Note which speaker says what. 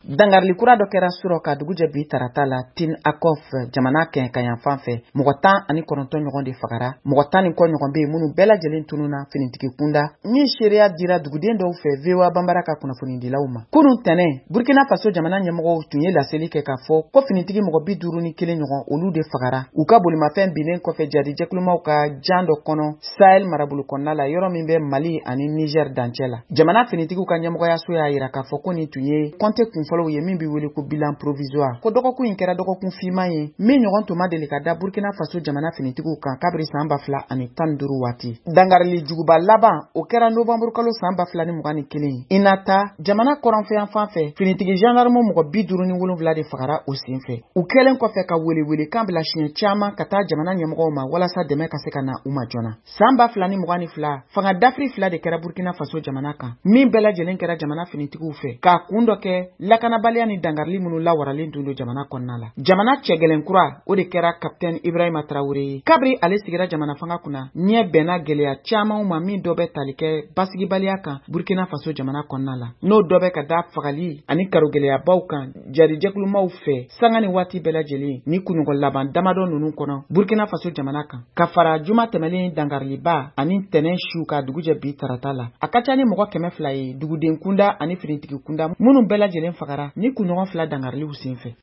Speaker 1: Dangarli kura dɔ kɛra sɔrɔ ka dugu jɛ bi tarata la Tin Akof jamana kɛn ka yan fan fɛ mɔgɔ 19 ɲɔgɔn de fagara mɔgɔ 10 ni kɔ ɲɔgɔn bɛ minnu bɛɛ lajɛlen tununa finitigi kunda min seereya dira duguden dɔw fɛ VOA Banbara ka kunnafoni dilaw ma kunun tɛnɛ Burkina Faso jamana ɲɛmɔgɔw tun ye laseli kɛ ka fɔ ko finitigi mɔgɔ 51 ɲɔgɔn olu de fagara u ka bolimafɛn binnen kɔfɛ jadi jɛkulumaw ka jan dɔ kɔnɔ Sahel marabolo kɔnɔna la yɔrɔ min bɛ Mali ani Niger dancɛ la jamana finitigiw ka ɲɛmɔgɔyaso y'a yira k'a fɔ ko nin tun ye compte kunfɔlɔw ye min bɛ wele ko bilan provisoire ko dɔgɔkun in kɛra dɔgɔkun fiman ye min ɲɔgɔn tun ma deli ka da Burkina Faso jamana finitigiw kan kabiri san 2015 waati dangarili juguba laban o kɛra novembre kalo san 2021 inata jamana kɔrɔnfɛyan fan fɛ finitigi gendarme mɔgɔ 57 de fagara o senfɛ u kɛlen kɔfɛ ka welewele kan bila siɲɛ caman ka taa jamana ɲɛmɔgɔw ma walasa dɛmɛ ka se ka na u ma joona san 2022 fanga dafiri 2 de kɛra Burkina Faso jamana kan min bɛɛ lajɛlen kɛra jamana finitigiw fɛ k'a kun dɔ kɛ lakanabaliya ni dangarili minnu lawaralen tun don jamana kɔnɔna la jamana cɛgɛlɛn kura o de kɛra Capitaine Ibrahima Traoré ye kabiri ale sigira jamana fanga kunna ɲɛ bɛnna gɛlɛya caman ma min dɔ bɛ tali kɛ basigibaliya kan Burkina Faso jamana kɔnɔna la n'o dɔ bɛ ka da fagali ani karogɛlɛyabaw kan jarijɛkulumaw fɛ sanga ni waati bɛɛ lajɛlen ni kunɲɔgɔn laban damadɔ ninnu kɔnɔ Burkina Faso jamana kan ka fara juma tɛmɛlen dangariliba ani tɛnɛn siw ka dugujɛ bi tarata la a ka ca ni mɔgɔ 200 ye duguden kunda ani finitigi kunda minnu bɛɛ lajɛlen fagara ni kunɲɔgɔn 2 dangariliw senfɛ